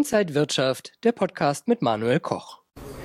Inside Wirtschaft, der Podcast mit Manuel Koch.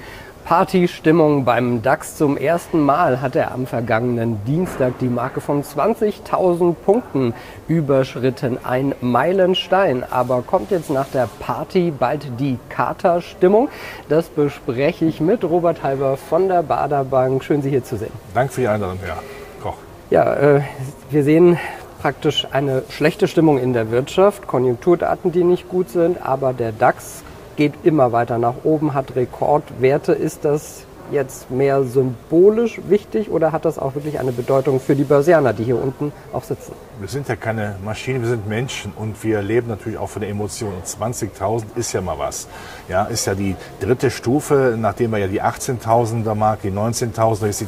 Partystimmung beim DAX. Zum ersten Mal hat er am vergangenen Dienstag die Marke von 20.000 Punkten überschritten. Ein Meilenstein. Aber kommt jetzt nach der Party bald die Katerstimmung? Das bespreche ich mit Robert Halber von der Baader Bank. Schön, Sie hier zu sehen. Danke für die Einladung, Herr Koch. Ja, wir sehen praktisch eine schlechte Stimmung in der Wirtschaft. Konjunkturdaten, die nicht gut sind, aber der DAX geht immer weiter nach oben, hat Rekordwerte. Ist das jetzt mehr symbolisch wichtig oder hat das auch wirklich eine Bedeutung für die Börsianer, die hier unten auch sitzen? Wir sind ja keine Maschinen, wir sind Menschen und wir leben natürlich auch von der Emotion. Und 20.000 ist ja mal was. Ja, ist ja die dritte Stufe, nachdem wir ja die 18.000er Marke, die 19.000er, jetzt die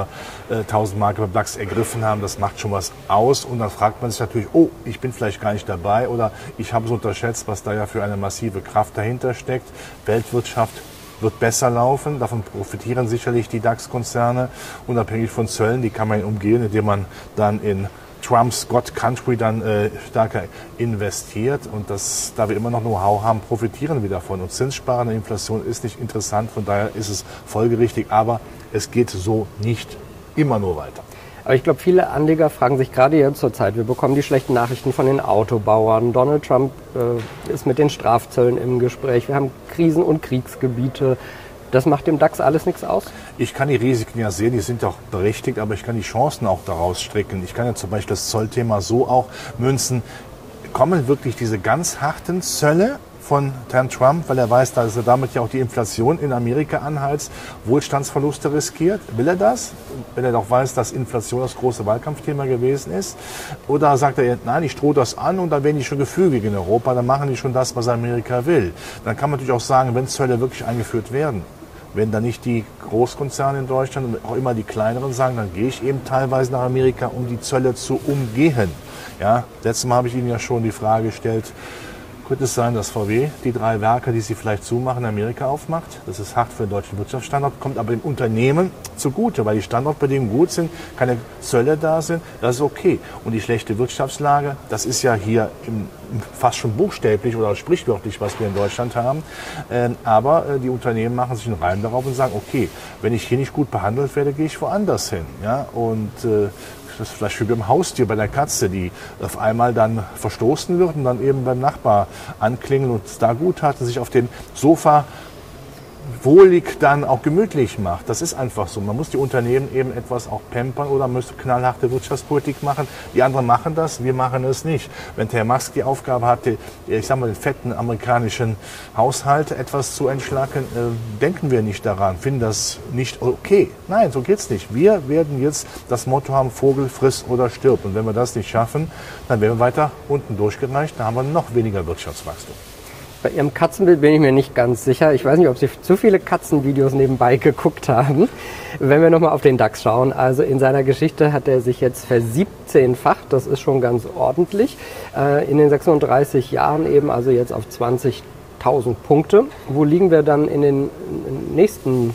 20.000 Marke beim DAX ergriffen haben. Das macht schon was aus und dann fragt man sich natürlich, oh, ich bin vielleicht gar nicht dabei oder ich habe es unterschätzt, was da ja für eine massive Kraft dahinter steckt. Weltwirtschaft wird besser laufen. Davon profitieren sicherlich die DAX-Konzerne, unabhängig von Zöllen. Die kann man umgehen, indem man dann in Trumps God Country dann stärker investiert. Und da wir immer noch Know-how haben, profitieren wir davon. Und zinssparende Inflation ist nicht interessant, von daher ist es folgerichtig. Aber es geht so nicht immer nur weiter. Aber ich glaube, viele Anleger fragen sich gerade jetzt zur Zeit, wir bekommen die schlechten Nachrichten von den Autobauern. Donald Trump ist mit den Strafzöllen im Gespräch. Wir haben Krisen- und Kriegsgebiete. Das macht dem DAX alles nichts aus? Ich kann die Risiken ja sehen, die sind auch berechtigt, aber ich kann die Chancen auch daraus stricken. Ich kann ja zum Beispiel das Zollthema so auch münzen. Kommen wirklich diese ganz harten Zölle von Herrn Trump, weil er weiß, dass er damit ja auch die Inflation in Amerika anheizt, Wohlstandsverluste riskiert? Will er das? Wenn er doch weiß, dass Inflation das große Wahlkampfthema gewesen ist? Oder sagt er, nein, ich drohe das an und dann werden die schon gefügig in Europa, dann machen die schon das, was Amerika will. Dann kann man natürlich auch sagen, wenn Zölle wirklich eingeführt werden, wenn dann nicht die Großkonzerne in Deutschland und auch immer die kleineren sagen, dann gehe ich eben teilweise nach Amerika, um die Zölle zu umgehen. Ja, letztes Mal habe ich Ihnen ja schon die Frage gestellt, könnte es sein, dass VW die 3 Werke, die sie vielleicht zumachen, in Amerika aufmacht? Das ist hart für den deutschen Wirtschaftsstandort, kommt aber dem Unternehmen zugute, weil die Standortbedingungen gut sind, keine Zölle da sind, das ist okay. Und die schlechte Wirtschaftslage, das ist ja hier fast schon buchstäblich oder sprichwörtlich, was wir in Deutschland haben. Aber die Unternehmen machen sich einen Reim darauf und sagen, okay, wenn ich hier nicht gut behandelt werde, gehe ich woanders hin. Ja? Und das ist vielleicht wie beim Haustier, bei der Katze, die auf einmal dann verstoßen wird und dann eben beim Nachbar anklingen und es da gut hat und sich auf dem Sofa wohlig dann auch gemütlich macht. Das ist einfach so. Man muss die Unternehmen eben etwas auch pampern oder müsste knallharte Wirtschaftspolitik machen. Die anderen machen das, wir machen es nicht. Wenn Herr Musk die Aufgabe hatte, ich sag mal, den fetten amerikanischen Haushalt etwas zu entschlacken, denken wir nicht daran, finden das nicht okay. Nein, so geht's nicht. Wir werden jetzt das Motto haben, Vogel friss oder stirb. Und wenn wir das nicht schaffen, dann werden wir weiter unten durchgereicht, dann haben wir noch weniger Wirtschaftswachstum. Bei Ihrem Katzenbild bin ich mir nicht ganz sicher. Ich weiß nicht, ob Sie zu viele Katzenvideos nebenbei geguckt haben. Wenn wir nochmal auf den DAX schauen, also in seiner Geschichte hat er sich jetzt versiebzehnfacht. Das ist schon ganz ordentlich. In den 36 Jahren eben, also jetzt auf 20.000 Punkte. Wo liegen wir dann in den nächsten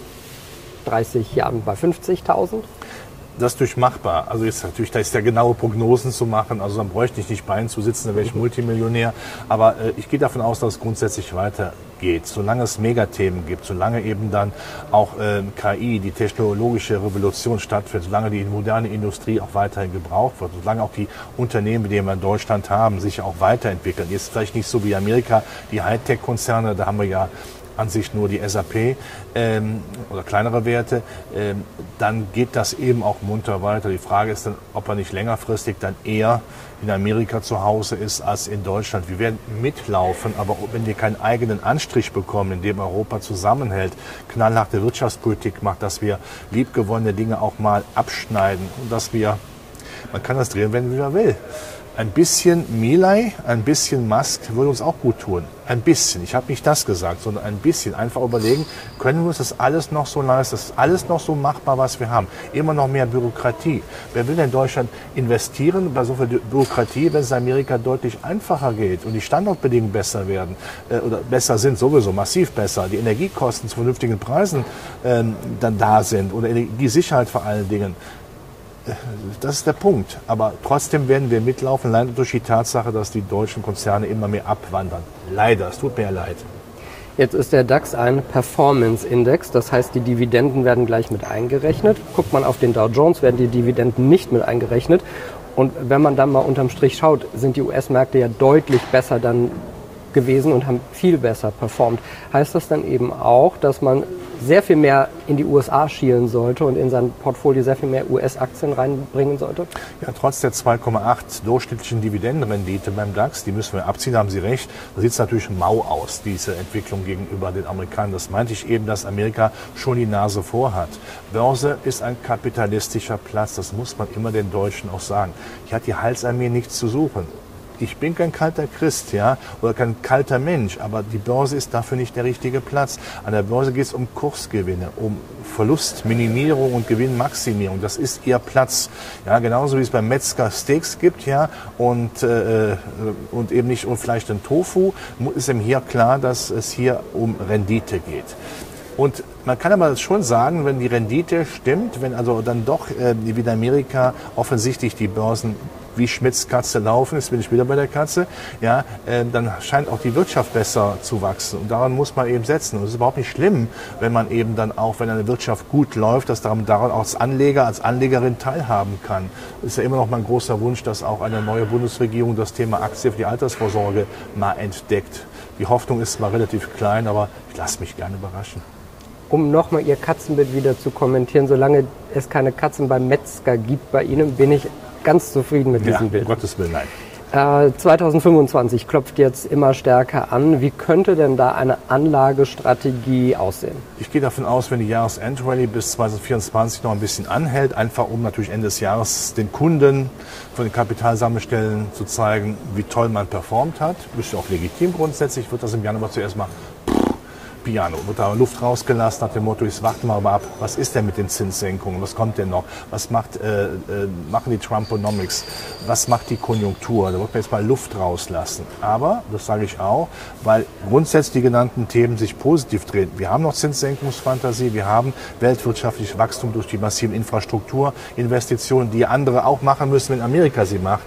30 Jahren? Bei 50.000? Das ist durchmachbar. Also jetzt natürlich, da ist ja genaue Prognosen zu machen. Also dann bräuchte ich nicht bei Ihnen zu sitzen, dann wäre ich Multimillionär. Aber ich gehe davon aus, dass es grundsätzlich weitergeht. Solange es Megathemen gibt, solange eben dann auch KI, die technologische Revolution stattfindet, solange die moderne Industrie auch weiterhin gebraucht wird, solange auch die Unternehmen, die wir in Deutschland haben, sich auch weiterentwickeln. Jetzt vielleicht nicht so wie Amerika, die Hightech-Konzerne, da haben wir ja an sich nur die SAP oder kleinere Werte, dann geht das eben auch munter weiter. Die Frage ist dann, ob er nicht längerfristig dann eher in Amerika zu Hause ist als in Deutschland. Wir werden mitlaufen, aber wenn wir keinen eigenen Anstrich bekommen, in dem Europa zusammenhält, knallharte Wirtschaftspolitik macht, dass wir liebgewonnene Dinge auch mal abschneiden und dass wir, man kann das drehen, wenn man will. Ein bisschen Milei, ein bisschen Musk würde uns auch gut tun. Ein bisschen. Ich habe nicht das gesagt, sondern ein bisschen. Einfach überlegen, können wir uns das alles noch so leisten? Das ist alles noch so machbar, was wir haben. Immer noch mehr Bürokratie. Wer will denn in Deutschland investieren bei so viel Bürokratie, wenn es in Amerika deutlich einfacher geht und die Standortbedingungen besser werden oder besser sind sowieso, massiv besser, die Energiekosten zu vernünftigen Preisen dann da sind oder Energiesicherheit vor allen Dingen. Das ist der Punkt. Aber trotzdem werden wir mitlaufen, leider durch die Tatsache, dass die deutschen Konzerne immer mehr abwandern. Leider, es tut mir ja leid. Jetzt ist der DAX ein Performance-Index, das heißt, die Dividenden werden gleich mit eingerechnet. Guckt man auf den Dow Jones, werden die Dividenden nicht mit eingerechnet. Und wenn man dann mal unterm Strich schaut, sind die US-Märkte ja deutlich besser dann gewesen und haben viel besser performt. Heißt das dann eben auch, dass man sehr viel mehr in die USA schielen sollte und in sein Portfolio sehr viel mehr US-Aktien reinbringen sollte? Ja, trotz der 2,8 durchschnittlichen Dividendenrendite beim DAX, die müssen wir abziehen, da haben Sie recht, da sieht es natürlich mau aus, diese Entwicklung gegenüber den Amerikanern. Das meinte ich eben, dass Amerika schon die Nase vorhat. Börse ist ein kapitalistischer Platz, das muss man immer den Deutschen auch sagen. Hier hat die Halsarmee nichts zu suchen. Ich bin kein kalter Christ, ja, oder kein kalter Mensch, aber die Börse ist dafür nicht der richtige Platz. An der Börse geht es um Kursgewinne, um Verlustminimierung und Gewinnmaximierung. Das ist ihr Platz. Ja, genauso wie es beim Metzger Steaks gibt, ja, und eben nicht um Fleisch und Tofu, ist ihm hier klar, dass es hier um Rendite geht. Und man kann aber schon sagen, wenn die Rendite stimmt, wenn also dann doch wie in Amerika offensichtlich die Börsen wie Schmitz Katze laufen, jetzt bin ich wieder bei der Katze, ja, dann scheint auch die Wirtschaft besser zu wachsen. Und daran muss man eben setzen. Und es ist überhaupt nicht schlimm, wenn man eben dann auch, wenn eine Wirtschaft gut läuft, dass daran auch als Anleger, als Anlegerin teilhaben kann. Das ist ja immer noch mein großer Wunsch, dass auch eine neue Bundesregierung das Thema Aktie für die Altersvorsorge mal entdeckt. Die Hoffnung ist zwar relativ klein, aber ich lasse mich gerne überraschen. Um nochmal Ihr Katzenbild wieder zu kommentieren, solange es keine Katzen beim Metzger gibt bei Ihnen, bin ich ganz zufrieden mit diesem Bild. Um Gottes Willen, nein. 2025 klopft jetzt immer stärker an. Wie könnte denn da eine Anlagestrategie aussehen? Ich gehe davon aus, wenn die Jahresendrallye bis 2024 noch ein bisschen anhält, einfach um natürlich Ende des Jahres den Kunden von den Kapitalsammelstellen zu zeigen, wie toll man performt hat. Ist ja auch legitim grundsätzlich, wird das im Januar zuerst mal Piano. Wird da Luft rausgelassen nach dem Motto, ich warte mal ab, was ist denn mit den Zinssenkungen, was kommt denn noch, was machen die Trumponomics, was macht die Konjunktur, da wird man jetzt mal Luft rauslassen. Aber, das sage ich auch, weil grundsätzlich die genannten Themen sich positiv drehen. Wir haben noch Zinssenkungsfantasie, wir haben weltwirtschaftliches Wachstum durch die massiven Infrastrukturinvestitionen, die andere auch machen müssen, wenn Amerika sie macht.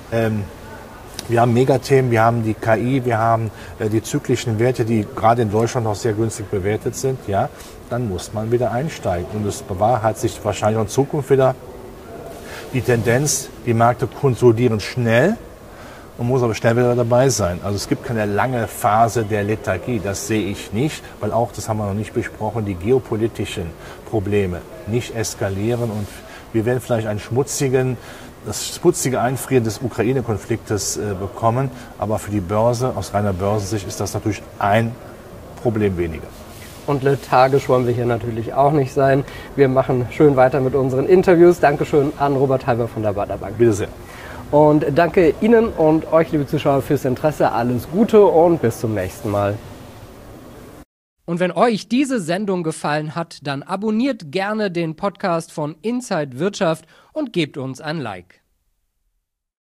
Wir haben Megathemen, wir haben die KI, wir haben die zyklischen Werte, die gerade in Deutschland noch sehr günstig bewertet sind. Ja, dann muss man wieder einsteigen. Und es bewahrheitet sich wahrscheinlich auch in Zukunft wieder die Tendenz, die Märkte konsolidieren schnell. Man muss aber schnell wieder dabei sein. Also es gibt keine lange Phase der Lethargie, das sehe ich nicht, weil auch, das haben wir noch nicht besprochen, die geopolitischen Probleme nicht eskalieren und wir werden vielleicht das schmutzige Einfrieren des Ukraine-Konfliktes bekommen. Aber für die Börse, aus reiner Börsensicht, ist das natürlich ein Problem weniger. Und lethargisch wollen wir hier natürlich auch nicht sein. Wir machen schön weiter mit unseren Interviews. Dankeschön an Robert Halber von der Bader Bank. Bitte sehr. Und danke Ihnen und euch, liebe Zuschauer, fürs Interesse. Alles Gute und bis zum nächsten Mal. Und wenn euch diese Sendung gefallen hat, dann abonniert gerne den Podcast von Inside Wirtschaft und gebt uns ein Like.